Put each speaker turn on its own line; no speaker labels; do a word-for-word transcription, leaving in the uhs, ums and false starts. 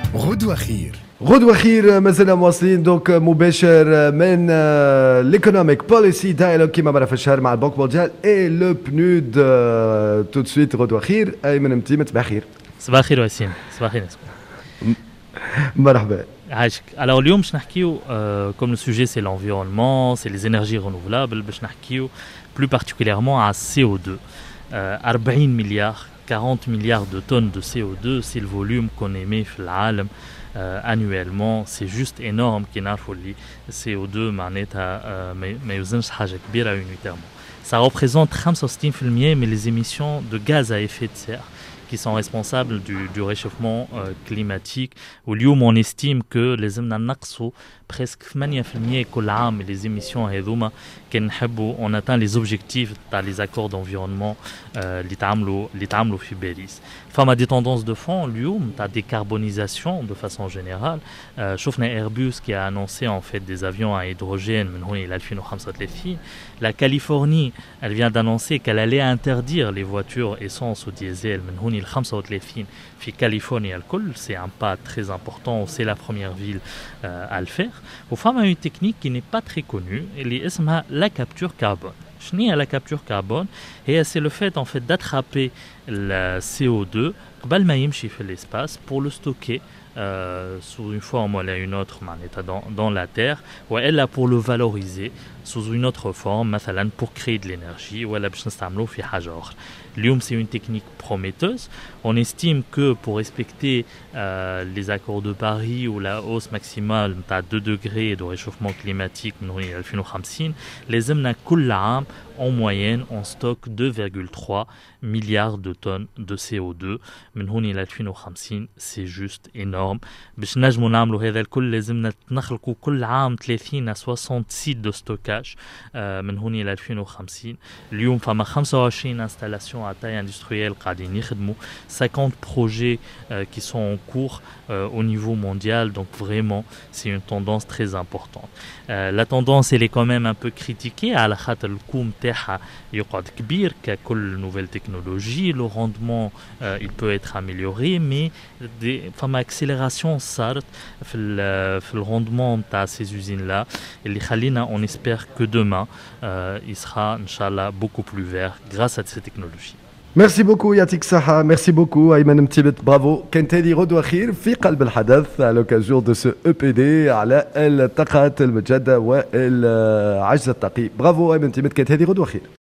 غدوة خير.
غدوة خير مازلنا مواصلين دوك مباشر من l'économic policy dialogue كيما مرة في الشهر مع البنك مونديال اي لو بنود تو سويت. غدوة خير ايمن متيمة صباح خير.
صباح الخير وسيم. صباح الخير.
مرحبا.
Alors اليوم باش نحكيو comme le sujet c'est l'environnement, c'est les énergies renouvelables, باش نحكيو plus particulièrement à C O deux. أربعين مليار quarante milliards de tonnes de C O deux, c'est le volume qu'on émet في العالم euh, annuellement. C'est juste énorme كي نعرفوا اللي C O deux معناتها uh, ما يوزنش حاجة كبيرة unitairement. Ça représente خمسة وستين بالمية mais les émissions de gaz à effet de serre qui sont responsables du, du réchauffement euh, climatique. Au lieu on estime que les émissions presque ثمانية بالمية كل عام les émissions هذوما كنحبوا on atteint les objectifs dans les accords d'environnement اللي تعملوا اللي تعملوا في باريس. فما des tendances de fond اليوم تاع décarbonisation de façon générale. euh, شفنا Airbus qui a annoncé en fait des avions à hydrogène من هون إلى ألفين وخمسة وثلاثين. La Californie, elle vient d'annoncer qu'elle allait interdire les voitures essence ou diesel من هون إلى خمسة وثلاثين في كاليفورنيا الكل. C'est un pas très important, c'est la première ville euh, à le faire. Au fond, il y a une technique qui n'est pas très connue, elle est la capture carbone. شنو la capture carbone? Et c'est le fait en fait d'attraper le C O deux قبل ما يمشي في l'espace pour le stocker euh, sous une forme ou une autre dans, dans la terre, ou elle a pour le valoriser sous une autre forme, مثلا pour créer de l'énergie, ou elle a besoin في حاجة أخرى. اليوم c'est une technique prometteuse. On estime que pour respecter euh, les accords de Paris ou la hausse maximale à deux degrés de réchauffement climatique من هون إلى ألفين وخمسين, les hommes كل عام en moyenne on stocke deux virgule trois milliards de tonnes de C O deux من هون إلى ألفين وخمسين. c'est juste énorme. باش نجموا نعملوا هذا الكل لازمنا نخلقوا كل عام ثلاثين à soixante sites de stockage من هون إلى ألفين وخمسين. اليوم فما خمسة وعشرين installations à taille industrielle قاعدين يخدموا, cinquante projets euh, qui sont en cours euh, au niveau mondial. Donc vraiment c'est une tendance très importante. euh, la tendance elle est quand même un peu critiquée على خاطر الكوم تاعها يقعد كبير ككل nouvelle technologie. Le rendement euh, il peut être amélioré, mais des فما accélération صارت في ال في le rendement تاع ces usines là اللي خلينا on espère que demain euh, il sera inchallah beaucoup plus vert grâce à ces technologies.
ميرسي بوكو يعطيك الصحة. ميرسي بوكو أيمن متيبت. برافو. كانت هذه غدوة خير في قلب الحدث على لوكازيون دو سو او بي دي على الطاقات المتجددة والعجز الطاقي. برافو أيمن متيبت. كانت هذه غدوة خير.